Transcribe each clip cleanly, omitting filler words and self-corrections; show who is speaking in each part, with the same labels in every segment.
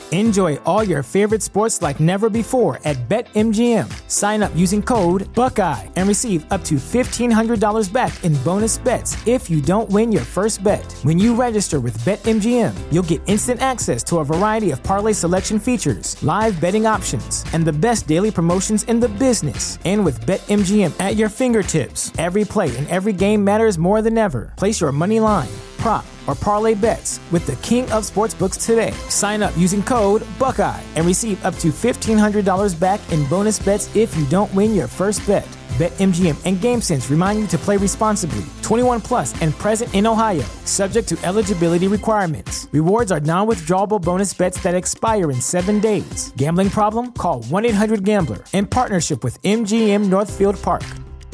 Speaker 1: Enjoy all your favorite sports like never before at BetMGM. Sign up using code Buckeye and receive up to $1,500 back in bonus bets if you don't win your first bet. When you register with BetMGM, you'll get instant access to a variety of parlay selection features, live betting options, and the best daily promotions in the business. And with BetMGM at your fingertips, every play and every game matters more than ever. Place your money line, prop, or parlay bets with the king of sportsbooks today. Sign up using code Buckeye and receive up to $1,500 back in bonus bets if you don't win your first bet. BetMGM and GameSense remind you to play responsibly. 21 plus and present in Ohio, subject to eligibility requirements. Rewards are non-withdrawable bonus bets that expire in 7 days. Gambling problem? Call 1-800-GAMBLER. In partnership with MGM Northfield Park.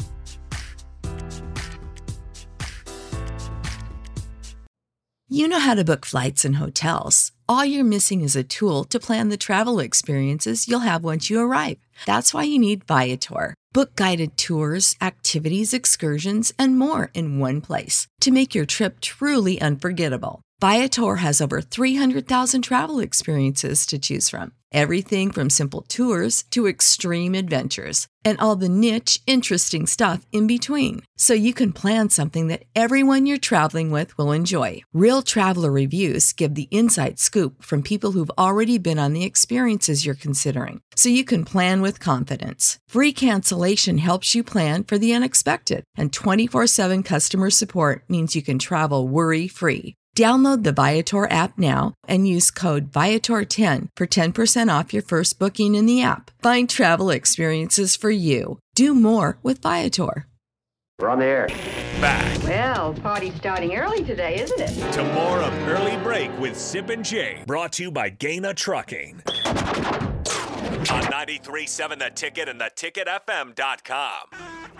Speaker 2: You know how to book flights and hotels. All you're missing is a tool to plan the travel experiences you'll have once you arrive. That's why you need Viator. Book guided tours, activities, excursions, and more in one place to make your trip truly unforgettable. Viator has over 300,000 travel experiences to choose from. Everything from simple tours to extreme adventures and all the niche, interesting stuff in between. So you can plan something that everyone you're traveling with will enjoy. Real traveler reviews give the inside scoop from people who've already been on the experiences you're considering. So you can plan with confidence. Free cancellation helps you plan for the unexpected. And 24/7 customer support means you can travel worry-free. Download the Viator app now and use code Viator10 for 10% off your first booking in the app. Find travel experiences for you. Do more with Viator.
Speaker 3: We're on the air.
Speaker 4: Back
Speaker 5: Well, party's starting early today, isn't it?
Speaker 4: to more of Early Break with Sip and Jay, brought to you by Gaina Trucking. On 93.7 The Ticket and theticketfm.com.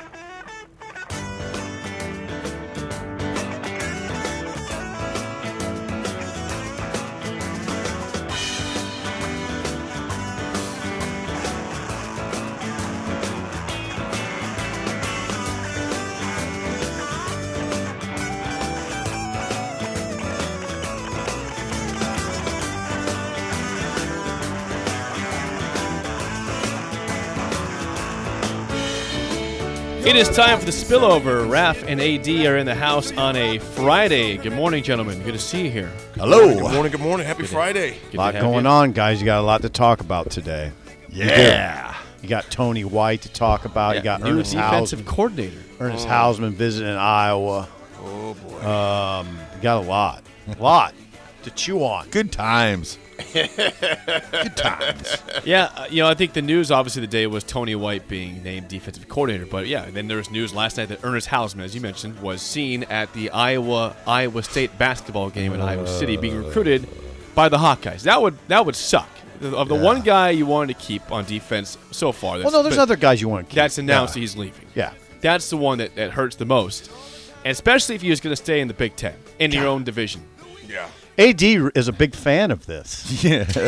Speaker 6: It is time for the spillover. Raph and AD are in the house on a Friday. Good morning, gentlemen. Good to see you here.
Speaker 7: Hello.
Speaker 8: Good morning, good morning. Happy Friday.
Speaker 6: Good
Speaker 7: A lot
Speaker 6: to have
Speaker 7: going
Speaker 6: you.
Speaker 7: on, guys. You got a lot to talk about today.
Speaker 8: Yeah.
Speaker 7: You got Tony White to talk about.
Speaker 6: Yeah,
Speaker 7: You got
Speaker 6: new
Speaker 7: Ernest
Speaker 6: defensive
Speaker 7: Hausman.
Speaker 6: coordinator.
Speaker 7: Ernest Hausman visiting Iowa.
Speaker 8: Oh, boy.
Speaker 7: You got a lot to chew on.
Speaker 8: Good times. Good times.
Speaker 6: Yeah, I think the news, obviously, the day was Tony White being named defensive coordinator. But, yeah, then there was news last night that Ernest Hausman, as you mentioned, was seen at the Iowa State basketball game in Iowa City being recruited by the Hawkeyes. That would suck. Of the one guy you wanted to keep on defense so far.
Speaker 7: Well, no, there's other guys you want to keep.
Speaker 6: That's announced that he's leaving.
Speaker 7: Yeah.
Speaker 6: That's the one that hurts the most. And especially if he was going to stay in the Big Ten, in your own division.
Speaker 8: Yeah.
Speaker 7: AD is a big fan of this.
Speaker 6: He told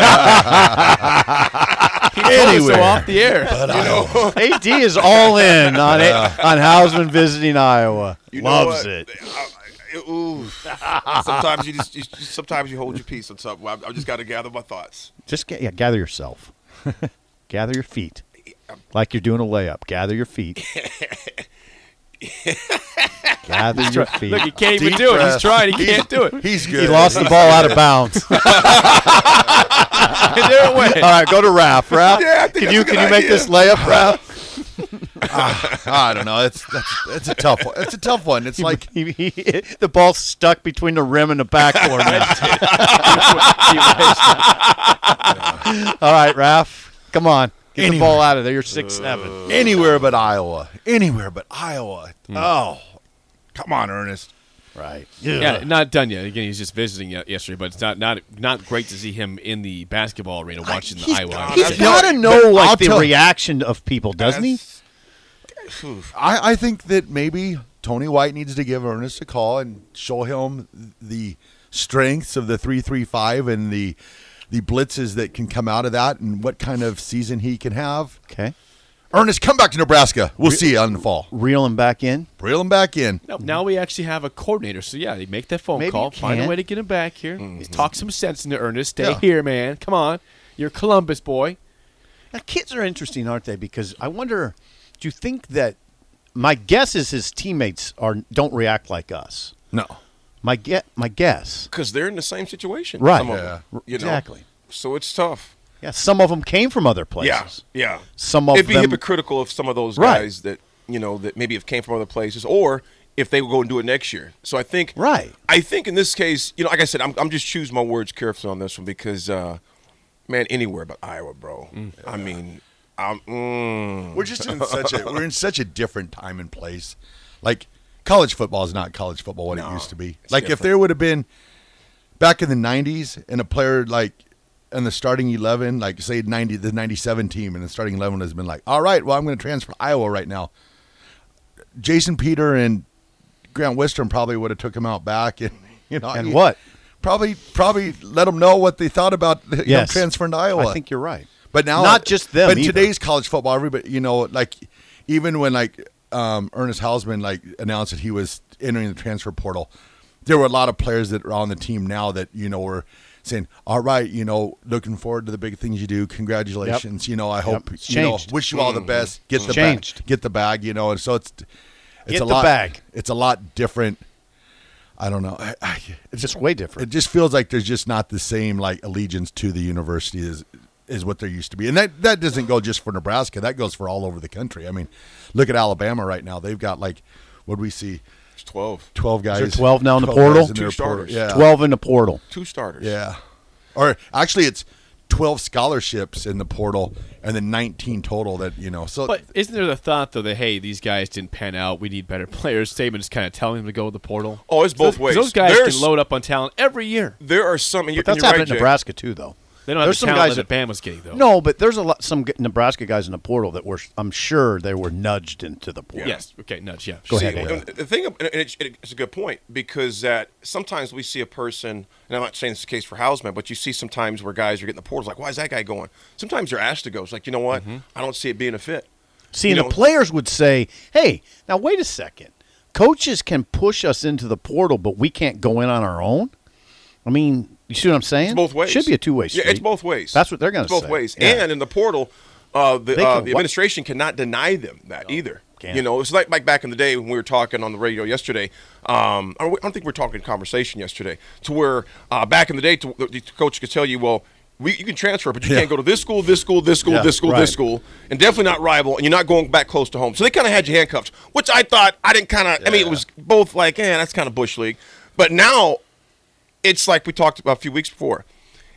Speaker 6: us so off the air.
Speaker 7: AD is all in on Hausman visiting Iowa.
Speaker 8: You know
Speaker 7: Loves
Speaker 8: what?
Speaker 7: it.
Speaker 8: Sometimes you hold your peace on something. I just got to gather my thoughts.
Speaker 7: Just gather yourself. Gather your feet. Like you're doing a layup. Gather your feet. Gather your feet.
Speaker 6: Look, he can't even
Speaker 8: Deep
Speaker 6: do it. He's
Speaker 8: breath.
Speaker 6: trying. He can't do it.
Speaker 8: He's good.
Speaker 7: He lost the ball out of bounds.
Speaker 6: There it went.
Speaker 7: All right, go to Raph. Raph,
Speaker 8: Yeah, I think
Speaker 7: can you
Speaker 8: that's a good
Speaker 7: make
Speaker 8: idea.
Speaker 7: this layup, Raph?
Speaker 9: I don't know. It's a tough one. It's a tough one. It's like
Speaker 7: The ball's stuck between the rim and the backboard. All right, Raph, come on. Get the ball out of there. You're 6'7".
Speaker 9: anywhere but Iowa. Anywhere but Iowa. Oh, come on, Ernest.
Speaker 7: Right.
Speaker 6: Yeah, not done yet. Again, he's just visiting yesterday, but it's not great to see him in the basketball arena watching the Iowa.
Speaker 7: He's got to know the reaction of people, doesn't he?
Speaker 9: I think that maybe Tony White needs to give Ernest a call and show him the strengths of the 3-3-5 and the blitzes that can come out of that and what kind of season he can have.
Speaker 7: Okay.
Speaker 9: Ernest, come back to Nebraska. We'll see you in the fall.
Speaker 7: Reel him back in.
Speaker 9: Reel him back in.
Speaker 6: No, now we actually have a coordinator. So, yeah, they make that phone
Speaker 7: Maybe
Speaker 6: call,
Speaker 7: you
Speaker 6: find a
Speaker 7: can.
Speaker 6: way to get him back here. Talk some sense into Ernest. Stay
Speaker 9: Yeah.
Speaker 6: here, man. Come on. You're a Columbus boy.
Speaker 7: Now, kids are interesting, aren't they? Because I wonder, do you think that my guess is his teammates don't react like us?
Speaker 9: No.
Speaker 7: My guess.
Speaker 8: Because they're in the same situation.
Speaker 7: Right.
Speaker 8: Some of
Speaker 9: Yeah.
Speaker 8: them, you know?
Speaker 7: Exactly.
Speaker 8: So it's tough.
Speaker 7: Yeah, some of them came from other places.
Speaker 8: Yeah.
Speaker 7: Some of
Speaker 8: It'd be
Speaker 7: them.
Speaker 8: hypocritical if some of those
Speaker 7: Right.
Speaker 8: guys that, that maybe have came from other places, or if they would go and do it next year. So I think in this case, like I said, I'm just choosing my words carefully on this one because, man, anywhere but Iowa, bro. I mean,
Speaker 9: We're just we're in such a different time and place. Like college football is not college football what it used to be. Like if there would have been back in the 90s and a player like in the starting 11, like say the 97 team and the starting 11 has been like, all right, well I'm going to transfer to Iowa right now. Jason Peter and Grant Wistrom probably would have took him out back and
Speaker 7: And what?
Speaker 9: Probably let them know what they thought about transferring to Iowa.
Speaker 7: I think you're right.
Speaker 9: But now,
Speaker 7: not just them.
Speaker 9: But
Speaker 7: either.
Speaker 9: today's college football, everybody, like even when Ernest Hausman announced that he was entering the transfer portal, there were a lot of players that are on the team now that were saying, "All right, looking forward to the big things you do. Congratulations.
Speaker 7: Yep.
Speaker 9: I hope
Speaker 7: It's changed.
Speaker 9: wish you all the best. Get the
Speaker 7: changed.
Speaker 9: bag. Get the bag. And so it's
Speaker 7: Get
Speaker 9: a
Speaker 7: the
Speaker 9: lot.
Speaker 7: bag.
Speaker 9: It's a lot different. I don't know.
Speaker 7: It's just way different.
Speaker 9: It just feels like there's just not the same allegiance to the university as what there used to be. And that doesn't go just for Nebraska. That goes for all over the country. I mean, look at Alabama right now. They've got what do we see?
Speaker 8: it's 12.
Speaker 9: 12 guys.
Speaker 7: Is there 12 now in the
Speaker 9: 12
Speaker 7: portal?
Speaker 9: guys in their
Speaker 8: 2 starters.
Speaker 9: Yeah.
Speaker 7: 12 in the portal.
Speaker 8: 2 starters.
Speaker 9: Yeah. Or actually it's 12 scholarships in the portal and then 19 total that, so.
Speaker 6: But isn't there the thought, though, that, hey, these guys didn't pan out. We need better players. Saban's kind of telling them to go to the portal.
Speaker 8: Oh, it's both ways.
Speaker 6: Those guys
Speaker 8: There's-
Speaker 6: can load up on talent every year.
Speaker 8: There are some.
Speaker 7: But that's happening in Nebraska, too, though.
Speaker 6: They don't have
Speaker 7: There's
Speaker 6: the
Speaker 7: some
Speaker 6: talent
Speaker 7: guys
Speaker 6: that Bama's getting, though.
Speaker 7: No, but there's some Nebraska guys in the portal that I'm sure they were nudged into the portal.
Speaker 6: Yes. Okay, nudge, yeah.
Speaker 7: Go
Speaker 8: See,
Speaker 7: ahead, Ed.
Speaker 8: the thing, and it's a good point because that sometimes we see a person, and I'm not saying it's the case for Hausman, but you see sometimes where guys are getting the portals like, why is that guy going? Sometimes they're asked to go. It's like, you know what? I don't see it being a fit.
Speaker 7: See, and the players would say, hey, now wait a second. Coaches can push us into the portal, but we can't go in on our own? I mean, you see what I'm saying?
Speaker 8: It's both ways.
Speaker 7: Should be a two-way street.
Speaker 8: Yeah, it's both ways.
Speaker 7: That's what they're going to say.
Speaker 8: It's both ways.
Speaker 7: Yeah.
Speaker 8: And in the portal, the
Speaker 7: can-
Speaker 8: administration cannot deny them that either.
Speaker 7: Can't.
Speaker 8: It's like back in the day when we were talking on the radio yesterday. I don't think we were talking in conversation yesterday to where back in the day, the coach could tell you, well, you can transfer, but you can't go to this school, this school, this school, this school,
Speaker 7: right.
Speaker 8: this school, and definitely not rival, and you're not going back close to home. So they kind of had you handcuffed, which I thought it was both like, that's kind of Bush League. But now it's like we talked about a few weeks before.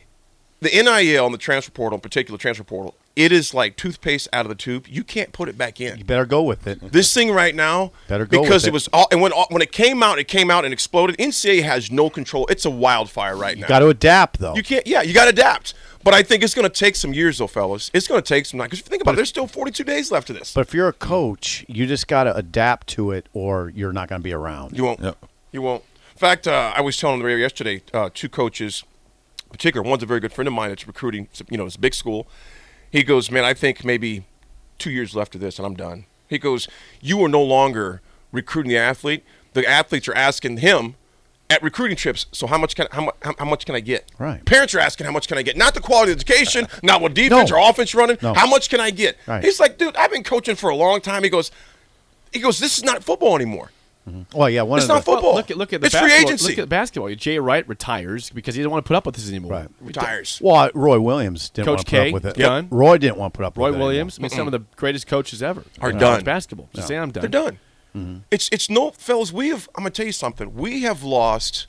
Speaker 8: The NIL and the transfer portal, in particular transfer portal, it is like toothpaste out of the tube. You can't put it back in.
Speaker 7: You better go with it.
Speaker 8: This thing right now,
Speaker 7: Better go
Speaker 8: because
Speaker 7: with
Speaker 8: it was all, and when it came out and exploded. NCAA has no control. It's a wildfire right now.
Speaker 7: You got to adapt, though.
Speaker 8: You can't. Yeah, you got to adapt. But I think it's going to take some years, though, fellas. It's going to take some time. Because if you think about it, there's still 42 days left of this.
Speaker 7: But if you're a coach, you just got to adapt to it, or you're not going to be around.
Speaker 8: You won't.
Speaker 9: Yep.
Speaker 8: You won't. In fact, I was telling on the radio yesterday, 2 coaches, in particular, one's a very good friend of mine that's recruiting, it's a big school. He goes, man, I think maybe 2 years left of this and I'm done. He goes, you are no longer recruiting the athlete. The athletes are asking him at recruiting trips, so how much can I get?
Speaker 7: Right.
Speaker 8: Parents are asking how much can I get? Not the quality of education, not what defense or offense you're running.
Speaker 7: No.
Speaker 8: How much can I get?
Speaker 7: Right.
Speaker 8: He's like, dude, I've been coaching for a long time. He goes, this is not football anymore.
Speaker 7: Well, yeah,
Speaker 8: It's not football.
Speaker 6: Look at the
Speaker 8: it's free
Speaker 6: basketball.
Speaker 8: agency.
Speaker 6: Look at basketball. Jay Wright retires because he didn't want to put up with this anymore.
Speaker 7: Right.
Speaker 8: Retires.
Speaker 7: Well, Roy Williams didn't
Speaker 6: Coach
Speaker 7: want to put
Speaker 6: K,
Speaker 7: up with it.
Speaker 6: done.
Speaker 7: Roy didn't want to put up
Speaker 6: Roy
Speaker 7: with it
Speaker 6: Williams, some of the greatest coaches ever.
Speaker 8: Are
Speaker 6: in
Speaker 8: done.
Speaker 6: college basketball. Just say I'm done.
Speaker 8: They're done. It's no, fellas. I'm gonna tell you something. We have lost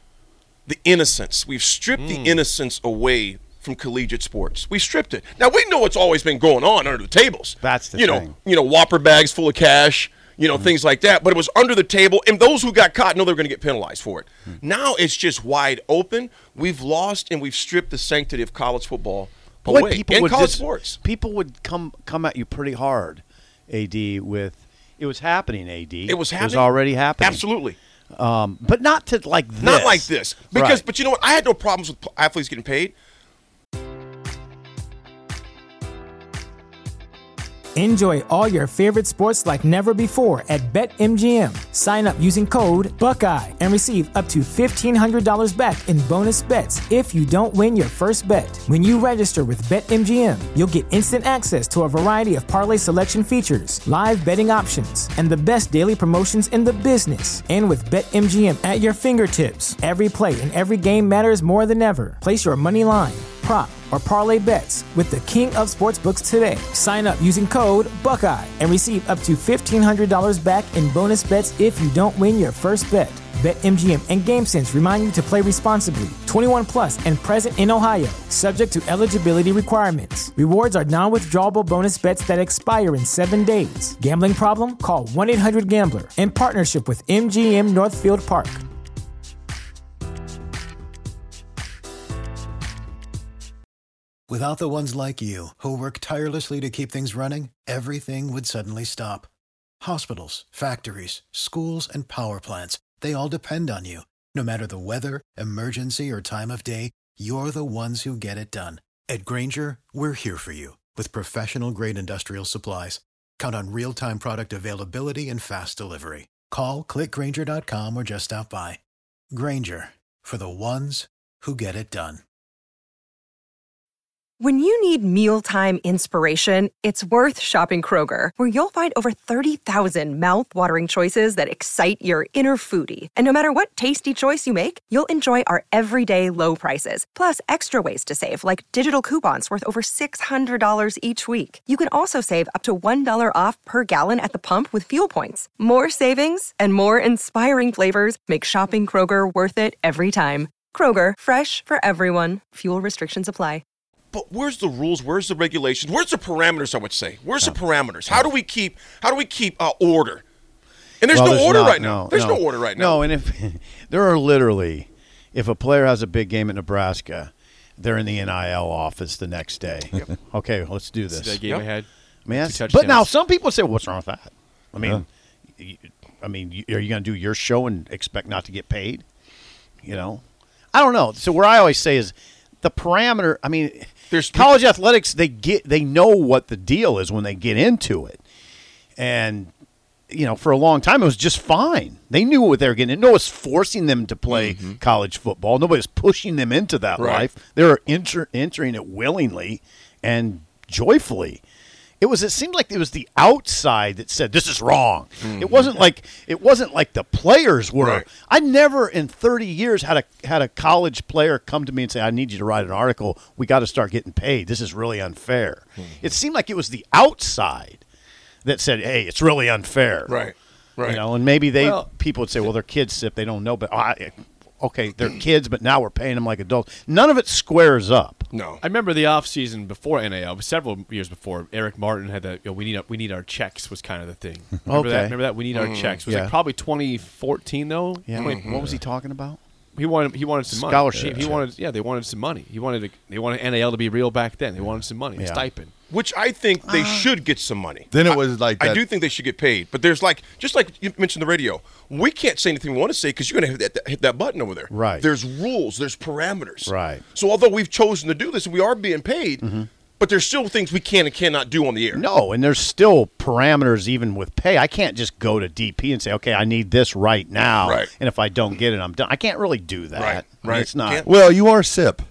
Speaker 8: the innocence. We've stripped the innocence away from collegiate sports. We stripped it. Now we know it's always been going on under the tables.
Speaker 7: That's the thing.
Speaker 8: Whopper bags full of cash. Things like that. But it was under the table, and those who got caught know they're going to get penalized for it. Now it's just wide open. We've lost and we've stripped the sanctity of college football away. And college sports.
Speaker 7: People would come at you pretty hard, AD, with it was happening, AD.
Speaker 8: It was happening.
Speaker 7: It was already happening.
Speaker 8: Absolutely.
Speaker 7: But not to like this.
Speaker 8: Not like this. Because,
Speaker 7: Right.
Speaker 8: but you know what? I had no problems with athletes getting paid.
Speaker 1: Enjoy all your favorite sports like never before at BetMGM. Sign up using code Buckeye and receive up to $1,500 back in bonus bets if you don't win your first bet. When you register with BetMGM, you'll get instant access to a variety of parlay selection features, live betting options, and the best daily promotions in the business. And with BetMGM at your fingertips, every play and every game matters more than ever. Place your money line, prop, or parlay bets with the king of sportsbooks today. Sign up using code Buckeye and receive up to $1,500 back in bonus bets if you don't win your first bet. BetMGM and GameSense remind you to play responsibly. 21 plus and present in Ohio, subject to eligibility requirements. Rewards are non-withdrawable bonus bets that expire in 7 days. Gambling problem? Call 1-800-GAMBLER in partnership with MGM Northfield Park.
Speaker 3: Without the ones like you, who work tirelessly to keep things running, everything would suddenly stop. Hospitals, factories, schools, and power plants, they all depend on you. No matter the weather, emergency, or time of day, you're the ones who get it done. At Grainger, we're here for you with professional-grade industrial supplies. Count on real-time product availability and fast delivery. Call, clickgrainger.com, or just stop by. Grainger, for the ones who get it done.
Speaker 10: When you need mealtime inspiration, it's worth shopping Kroger, where you'll find over 30,000 mouth-watering choices that excite your inner foodie. And no matter what tasty choice you make, you'll enjoy our everyday low prices, plus extra ways to save, like digital coupons worth over $600 each week. You can also save up to $1 off per gallon at the pump with fuel points. More savings and more inspiring flavors make shopping Kroger worth it every time. Kroger, fresh for everyone. Fuel restrictions apply.
Speaker 8: But where's the rules? Where's the regulations? Where's the parameters? I would say. Where's the parameters? How do we keep order? And there's no order right now. There's no order right now.
Speaker 7: No, and if there are literally, if a player has a big game at Nebraska, they're in the NIL office the next day. Yep. Okay, let's do this.
Speaker 6: That game ahead.
Speaker 7: But now some people say, well, "What's wrong with that?" I mean, are you going to do your show and expect not to get paid? You know, I don't know. So where I always say is the parameter. I mean. There's college athletics, they know what the deal is when they get into it. And, you know, for a long time, it was just fine. They knew what they were getting. No one was forcing them to play college football. Nobody was pushing them into that life. They were entering it willingly and joyfully. It seemed like it was the outside that said this is wrong. It wasn't like the players were. Right. I never in 30 years had a college player come to me and say, "I need you to write an article. We got to start getting paid. This is really unfair." It seemed like it was the outside that said, "Hey, it's really unfair."
Speaker 8: Right.
Speaker 7: You know, and maybe people would say, "Well, they're kids, Sip. They don't know." But okay, they're kids, but now we're paying them like adults. None of it squares up.
Speaker 8: No.
Speaker 6: I remember the offseason before NAL, several years before, Eric Martin had that, we need our checks was kind of the thing. Remember that? We need our checks. It was like probably 2014, though.
Speaker 7: Yeah. What was he talking about?
Speaker 6: He wanted some money.
Speaker 7: Scholarship.
Speaker 6: They wanted some money. They wanted NAL to be real back then. They wanted some money, a stipend.
Speaker 8: Which I think they should get some money.
Speaker 9: Then it was like that.
Speaker 8: I do think they should get paid. But there's just like you mentioned the radio, we can't say anything we want to say because you're going to hit that button over there.
Speaker 7: Right.
Speaker 8: There's rules. There's parameters.
Speaker 7: Right.
Speaker 8: So although we've chosen to do this and we are being paid, but there's still things we can and cannot do on the air.
Speaker 7: No, and there's still parameters even with pay. I can't just go to DP and say, okay, I need this right now.
Speaker 8: Right.
Speaker 7: And if I don't get it, I'm done. I can't really do that.
Speaker 8: Right.
Speaker 7: I mean, it's not.
Speaker 9: Well, you are Sip.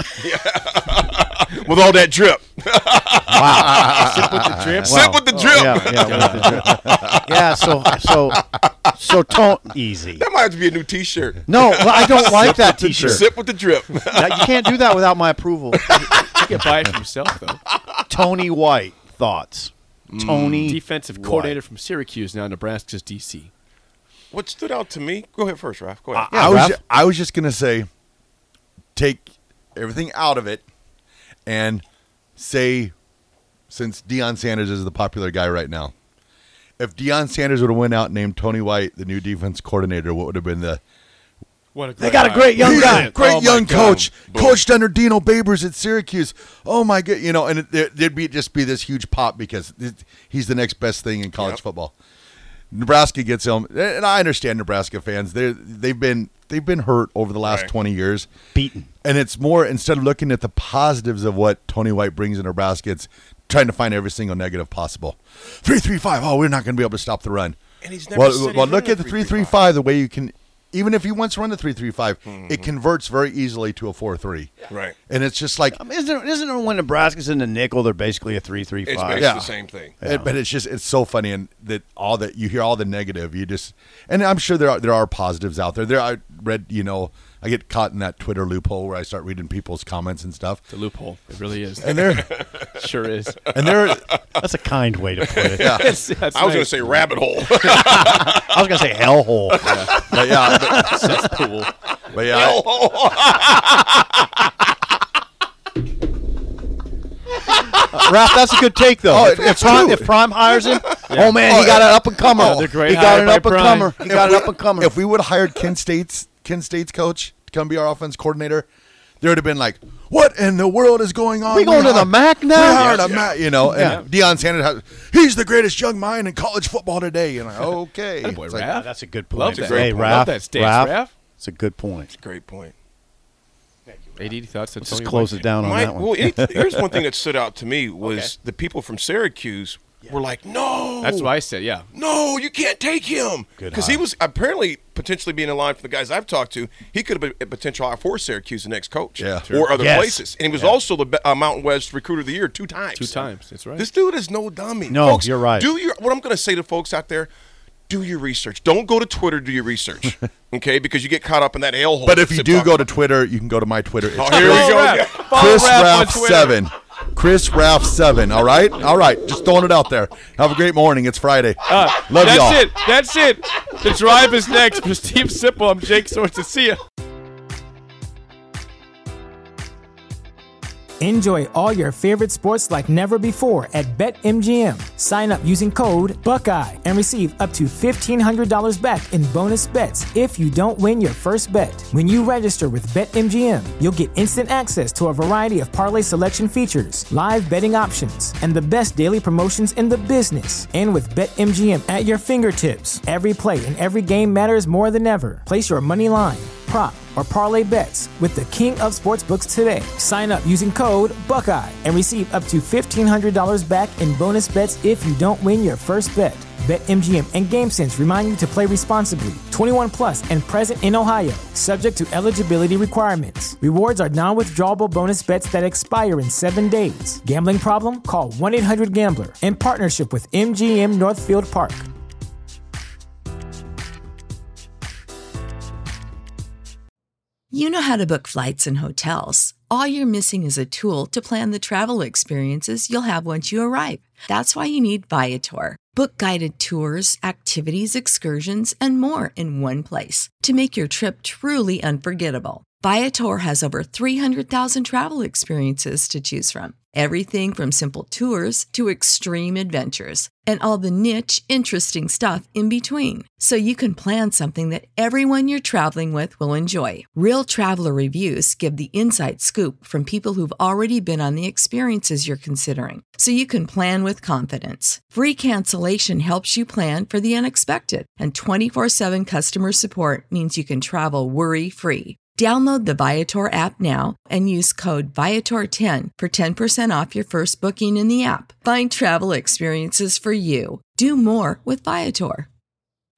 Speaker 8: With all that drip.
Speaker 7: Wow.
Speaker 6: Sip with the drip.
Speaker 8: Sip with the drip.
Speaker 7: Yeah, so don't easy.
Speaker 8: That might have to be a new T-shirt.
Speaker 7: No, I don't like that T-shirt.
Speaker 8: Sip with the drip.
Speaker 7: Now, you can't do that without my approval.
Speaker 6: You can buy it for yourself, though.
Speaker 7: Tony White, thoughts? Tony
Speaker 6: defensive coordinator from Syracuse, now Nebraska's DC.
Speaker 8: What stood out to me? Go ahead first, Raph. Go ahead.
Speaker 9: I was just going to say, take everything out of it and say, since Deion Sanders is the popular guy right now, if Deion Sanders would have went out and named Tony White the new defense coordinator, what would have been the
Speaker 7: they got a great young guy.
Speaker 9: Great young coach. Coached under Dino Babers at Syracuse. Oh, my God. You know, and there'd just be this huge pop because he's the next best thing in college football. Nebraska gets him. And I understand Nebraska fans. They've been hurt over the last 20 years.
Speaker 7: Beaten.
Speaker 9: And it's more, instead of looking at the positives of what Tony White brings in Nebraska, it's trying to find every single negative possible. 3-3-5. Oh, we're not going to be able to stop the run.
Speaker 8: And he's never said
Speaker 9: well, look at the 3-3-5. The way you can, even if you once run the 3-3-5, it converts very easily to a 4-3.
Speaker 8: Right.
Speaker 9: And it's just like,
Speaker 7: isn't it when Nebraska's in the nickel, they're basically a 3-3-5?
Speaker 8: It's basically the same thing.
Speaker 9: But it's so funny, and that you hear all the negative. And I'm sure there are positives out there. I read, I get caught in that Twitter loophole where I start reading people's comments and stuff.
Speaker 6: The loophole, it really is.
Speaker 9: And there,
Speaker 6: sure is.
Speaker 9: And there,
Speaker 7: that's a kind way to put it.
Speaker 9: Yeah.
Speaker 8: I was going to say rabbit hole.
Speaker 7: I was going to say hellhole.
Speaker 6: Cesspool.
Speaker 9: But yeah,
Speaker 7: Ralph, that's a good take though. If Prime hires him, oh man, he got an up and comer. He got an up and comer.
Speaker 9: If we would have hired Kent State's coach to come be our offense coordinator, there would have been like, what in the world is going on?
Speaker 7: We going to the MAC now?
Speaker 9: We hired a MAC, and Deion Sanders, he's the greatest young mind in college football today. And okay.
Speaker 6: Boy, Raph.
Speaker 7: That's a good point.
Speaker 6: Love that.
Speaker 7: Hey,
Speaker 6: Love that stance, Raph.
Speaker 7: It's a good point.
Speaker 8: It's a great point.
Speaker 6: AD thoughts.
Speaker 7: Let's just close it down on that one.
Speaker 8: Well, here's one thing that stood out to me was the people from Syracuse were like, no.
Speaker 6: That's what I said, yeah.
Speaker 8: No, you can't take him. Because he was apparently potentially being in line for the guys I've talked to. He could have been a potential hire for Syracuse, the next coach.
Speaker 9: Yeah.
Speaker 8: Or other places. And he was also the Mountain West Recruiter of the Year 2 times.
Speaker 6: 2 times, that's right.
Speaker 8: This dude is no dummy.
Speaker 7: No,
Speaker 8: folks,
Speaker 7: you're right.
Speaker 8: What I'm going to say to folks out there, do your research. Don't go to Twitter, do your research. Okay? Because you get caught up in that hellhole.
Speaker 9: But if you do go to Twitter, you can go to my Twitter. It's
Speaker 8: here we go.
Speaker 9: Chris Raff 7. Chris Raff 7. All right? All right. Just throwing it out there. Have a great morning. It's Friday. Love y'all.
Speaker 6: That's it. The drive is next. For Steve Sipple, I'm Jake Sorensen. See ya.
Speaker 1: Enjoy all your favorite sports like never before at BetMGM. Sign up using code Buckeye and receive up to $1,500 back in bonus bets if you don't win your first bet. When you register with BetMGM, you'll get instant access to a variety of parlay selection features, live betting options, and the best daily promotions in the business. And with BetMGM at your fingertips, every play and every game matters more than ever. Place your money line, prop, or parlay bets with the king of sportsbooks today. Sign up using code Buckeye and receive up to $1,500 back in bonus bets if you don't win your first bet. BetMGM and GameSense remind you to play responsibly. 21 plus and present in Ohio, subject to eligibility requirements. Rewards are non-withdrawable bonus bets that expire in 7 days. Gambling problem? Call 1-800-GAMBLER in partnership with MGM Northfield Park.
Speaker 2: You know how to book flights and hotels. All you're missing is a tool to plan the travel experiences you'll have once you arrive. That's why you need Viator. Book guided tours, activities, excursions, and more in one place to make your trip truly unforgettable. Viator has over 300,000 travel experiences to choose from. Everything from simple tours to extreme adventures and all the niche, interesting stuff in between. So you can plan something that everyone you're traveling with will enjoy. Real traveler reviews give the inside scoop from people who've already been on the experiences you're considering. So you can plan with confidence. Free cancellation helps you plan for the unexpected. And 24/7 customer support means you can travel worry-free. Download the Viator app now and use code Viator10 for 10% off your first booking in the app. Find travel experiences for you. Do more with Viator.